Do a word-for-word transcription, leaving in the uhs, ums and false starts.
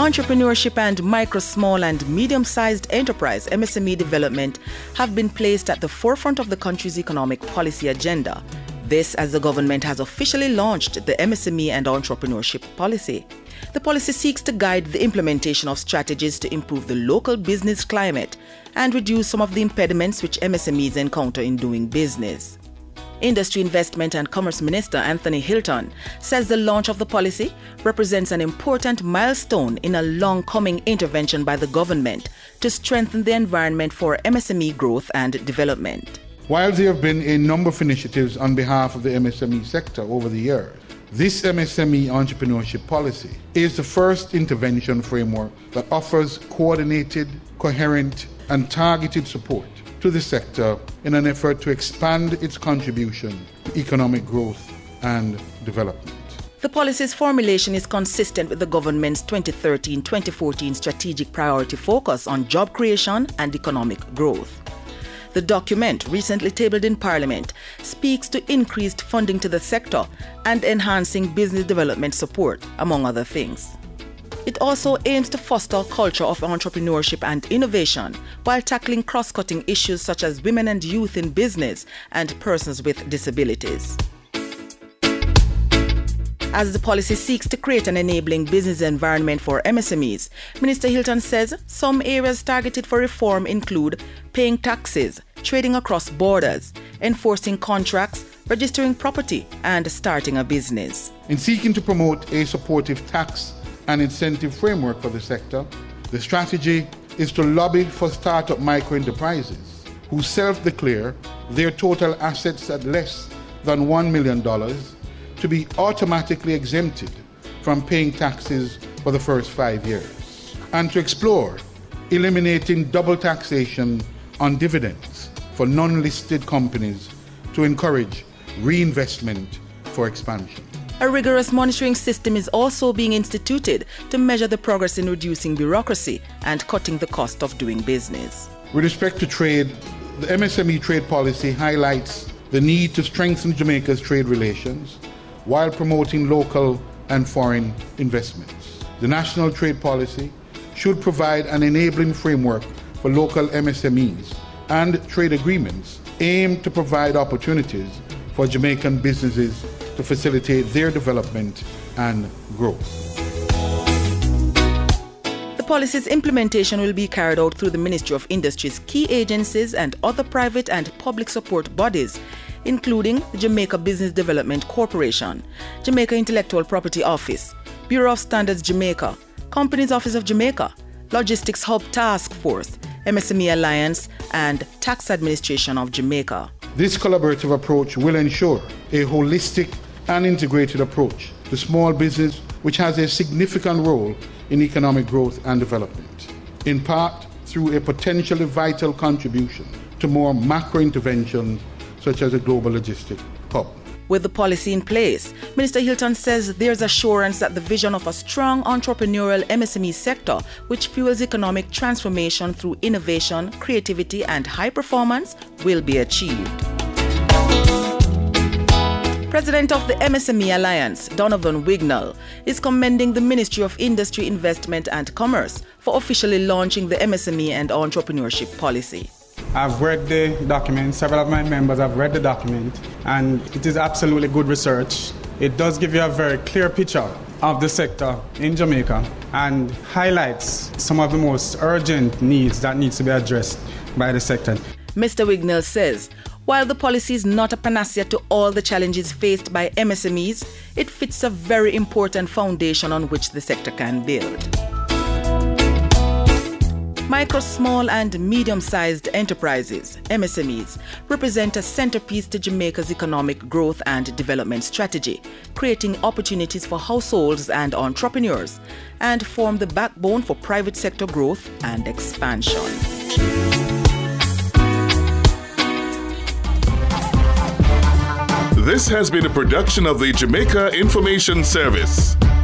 Entrepreneurship and micro, small and medium-sized enterprise M S M E development have been placed at the forefront of the country's economic policy agenda. This as the government has officially launched the M S M E and entrepreneurship policy. The policy seeks to guide the implementation of strategies to improve the local business climate and reduce some of the impediments which M S M Es encounter in doing business. Industry Investment and Commerce Minister Anthony Hilton says the launch of the policy represents an important milestone in a long-coming intervention by the government to strengthen the environment for M S M E growth and development. While there have been a number of initiatives on behalf of the M S M E sector over the years, this M S M E entrepreneurship policy is the first intervention framework that offers coordinated, coherent, and targeted support to the sector in an effort to expand its contribution to economic growth and development. The policy's formulation is consistent with the government's twenty thirteen to twenty fourteen strategic priority focus on job creation and economic growth. The document, recently tabled in Parliament, speaks to increased funding to the sector and enhancing business development support, among other things. It also aims to foster a culture of entrepreneurship and innovation while tackling cross-cutting issues such as women and youth in business and persons with disabilities. As the policy seeks to create an enabling business environment for M S M Es, Minister Hilton says some areas targeted for reform include paying taxes, trading across borders, enforcing contracts, registering property, and starting a business. In seeking to promote a supportive tax and incentive framework for the sector, the strategy is to lobby for startup micro-enterprises who self-declare their total assets at less than one million dollars to be automatically exempted from paying taxes for the first five years, and to explore eliminating double taxation on dividends for non-listed companies to encourage reinvestment for expansion. A rigorous monitoring system is also being instituted to measure the progress in reducing bureaucracy and cutting the cost of doing business. With respect to trade, the M S M E trade policy highlights the need to strengthen Jamaica's trade relations while promoting local and foreign investments. The national trade policy should provide an enabling framework for local M S M Es and trade agreements aimed to provide opportunities for Jamaican businesses to facilitate their development and growth. The policy's implementation will be carried out through the Ministry of Industry's key agencies and other private and public support bodies, including the Jamaica Business Development Corporation, Jamaica Intellectual Property Office, Bureau of Standards Jamaica, Companies Office of Jamaica, Logistics Hub Task Force, M S M E Alliance, and Tax Administration of Jamaica. This collaborative approach will ensure a holistic and integrated approach to small business, which has a significant role in economic growth and development, in part through a potentially vital contribution to more macro interventions such as a global logistic hub. With the policy in place, Minister Hilton says there's assurance that the vision of a strong entrepreneurial M S M E sector, which fuels economic transformation through innovation, creativity, and high performance, will be achieved. President of the M S M E Alliance, Donovan Wignall, is commending the Ministry of Industry, Investment and Commerce for officially launching the M S M E and entrepreneurship policy. I've read the document, several of my members have read the document, and it is absolutely good research. It does give you a very clear picture of the sector in Jamaica and highlights some of the most urgent needs that needs to be addressed by the sector. Mister Wignall says, while the policy is not a panacea to all the challenges faced by M S M Es, it fits a very important foundation on which the sector can build. Micro, small and medium-sized enterprises, M S M Es, represent a centerpiece to Jamaica's economic growth and development strategy, creating opportunities for households and entrepreneurs, and form the backbone for private sector growth and expansion. This has been a production of the Jamaica Information Service.